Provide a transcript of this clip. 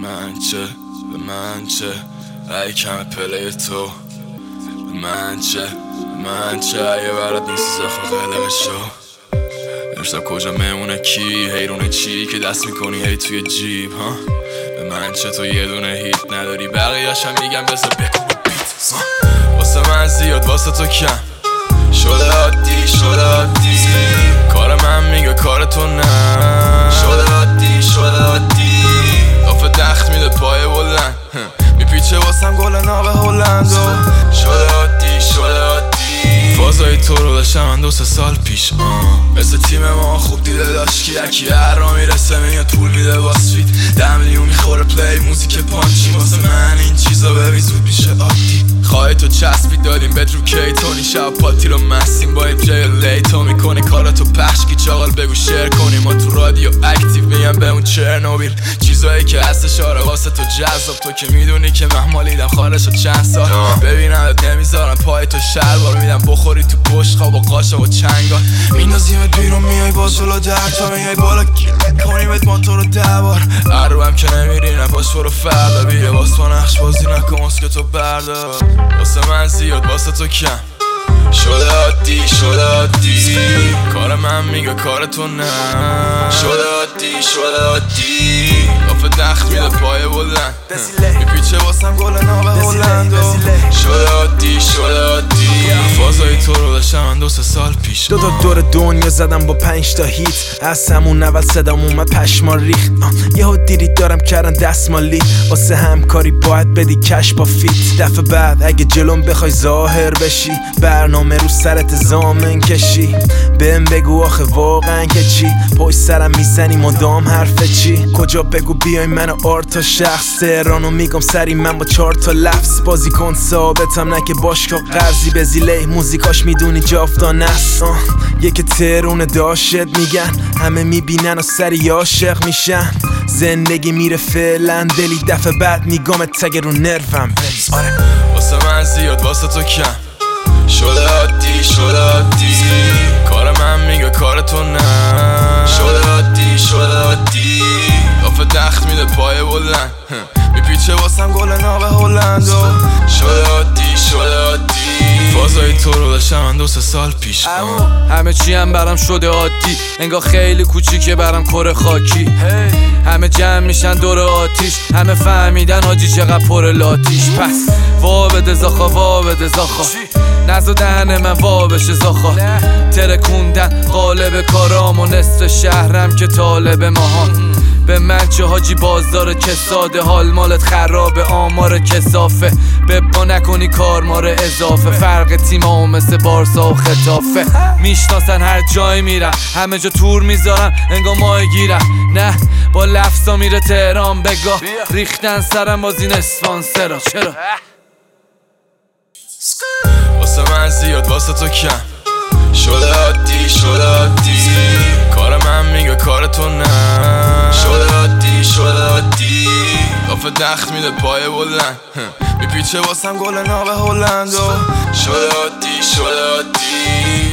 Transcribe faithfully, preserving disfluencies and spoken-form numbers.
من چه به من چه ای کم پلی تو به من چه به من چه ای برات نیست زخم قلق شو امشب کجا میمونه کی حیرونه چی که دست میکنی هی توی جیب ها به من چه تو یه دونه هیت نداری بقیه‌شم میگم بذار بکن بیت واسه من زیاد واسه تو کم شده عادی شده عادی کار من میگه کار تو نه شده عادی شده عادی دافه دخت میده پای بلند میپیچه واسم گل ناب هلند شده عادی شده عادی فازای تو رو داشتم من دو سه سال پیش آه. مثل تیم ما خوب دیده داشت که یکی هر را میرسه میاد پول میده واسفیت ده میلیون میخوره پلی موزیک پانچی واسه من این چیزا ببین زود میشه عادی خواهی تو چسبی دادیم بد رو کی تونی شب پاتی رو مستیم با این جای لی تو میکنه کاراتو پخش کی چاقال بگو شیر کنیم ما تو رادیو اکتیو میگم به اون چرنوبیل چیزایی که هستش آره واسه تو جذاب تو که میدونی که محمالیدم خارج چند سال ببینمت نمیذارم پای تو شلوار میدم بخوری تو پشت خواب و قاشق و چنگال میندازیمت بیرون میای باز جلو در تا میای بالا کنیمت ما تو رو دوار عروبم که نمیری نپاش برو فردا بیره باز تو نقش بازی نکن مسکه تو بردار واسه من زیاد واسه تو کم شده عادی شده عادی کار من میگه کار تو نه شده عادی شده عادی دافه دخت میده پای بلند میپیچه واسم گل ناب هلند شده عادی شده عادی فازای تو رو داشتم من دو سه سال پیش دو تا دور دنیا زدم با پنج تا هیت از همون اول صدام اومد پشما ریخت یهو دیدید دارم کردن دستمالی واسه همکاری باید بدی کش با فیت دفعه بعد اگه جلوم بخوای ظاهر بشی برنامه رو سرت زامن کشی بهم بگو آخه واقعا که چی پشت سرم میزنی مدام حرف چی کجا بگو بیای من آرتا شخص تهرانو میگم سری من با چهار تا لفظ بازی کن ثابتم نه که باشگاه قرضی به زیله موزیکاش میدونی جافتان است یکی ترونه داشت میگن همه میبینن و سری عاشق میشن زندگی میره فعلا دلی دفعه بعد میگم تگه رو نروم بریز آره واسه من زیاد واسه تو کم شده عادی شده عادی کار من میگه کار تو نه شده عادی شده عادی دافه دخت میده پای بلند میپیچه واسم گل ناب هلند شده عادی شده عادی فازای تو رو داشتم من دو سه سال پیش همه چی هم برام شده عادی انگار خیلی کوچیکه برام کره خاکی همه جمع میشن دور آتیش همه فهمیدن حاجی چقدر پر لاتیش پس وا بده زاخا وا بده زاخا نزو دهن من وا بشه زاخا ترکوندن قالب کارام و نصف شهرم که طالب ماهان به من چه حاجی بازدار کساده حال مالت خرابه آمار کسافه ببا نکنی کار ماره اضافه فرق تیمام مثل بارسا و خطافه میشناسن هر جای میرم همه جا تور میذارم انگار ماه گیرم نه با لفظا میره تهران بگاه ریختن سرم باز این اسپانسرا چرا واسه من زیاد واسه تو کم شده عادی شده عادی کار من میگه کار تو نه شده عادی شده عادی دافه دخت میده پای بلند میپیچه واسم گل ناب هلند شده عادی شده عادی